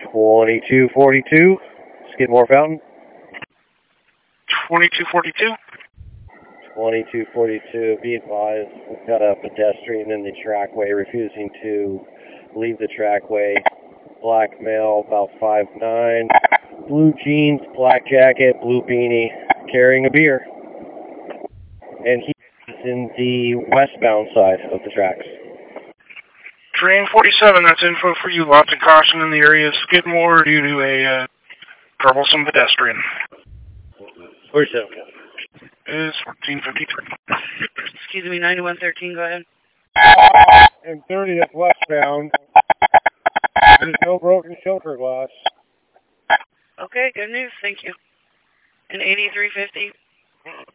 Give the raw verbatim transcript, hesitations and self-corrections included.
twenty-two forty-two, Skidmore Fountain. twenty-two forty-two. twenty-two forty-two, be advised, we've got a pedestrian in the trackway refusing to leave the trackway. Black male, about five nine, blue jeans, black jacket, blue beanie, carrying a beer. And he is in the westbound side of the tracks. Train forty-seven, that's info for you. Lots of caution in the area of Skidmore due to a uh, troublesome pedestrian. forty-seven. Is fourteen fifty-three. Excuse me, ninety-one thirteen, go ahead. And thirtieth westbound. There's no broken shoulder glass. Okay, good news, thank you. And eighty-three fifty.